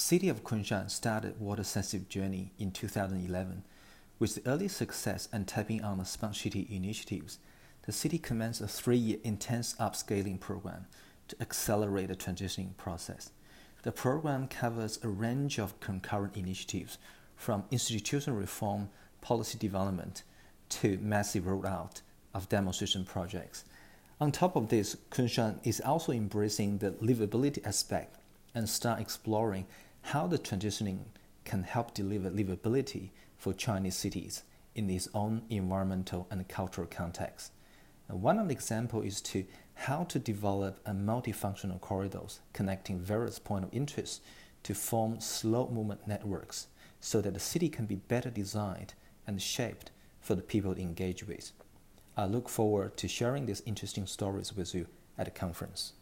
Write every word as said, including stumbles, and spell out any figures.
city of Kunshan started water-sensitive journey in two thousand eleven. With the early success and tapping on the smart city initiatives, the city commenced a three-year intense upscaling program to accelerate the transitioning process. The program covers a range of concurrent initiatives, from institutional reform, policy development, to massive rollout of demonstration projects. On top of this, Kunshan is also embracing the livability aspect and start exploring how the transitioning can help deliver livability for Chinese cities in its own environmental and cultural context. And one of the examples is to how to develop a multifunctional corridors connecting various points of interest to form slow movement networks so that the city can be better designed and shaped for the people to engage with. I look forward to sharing these interesting stories with you at the conference.